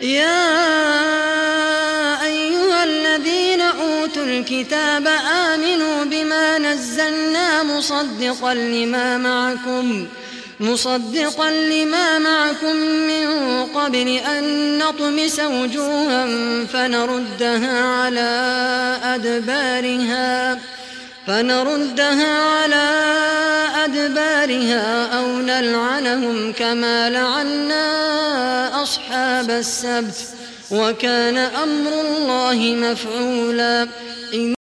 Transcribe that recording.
يا أيها الذين أوتوا الكتاب آمنوا بما نزلنا مصدقا لما معكم من قبل أن نطمس وجوها فنردها على أدبارها أو نلعنهم كما لعنا أصحاب السبت وكان أمر الله مفعولا.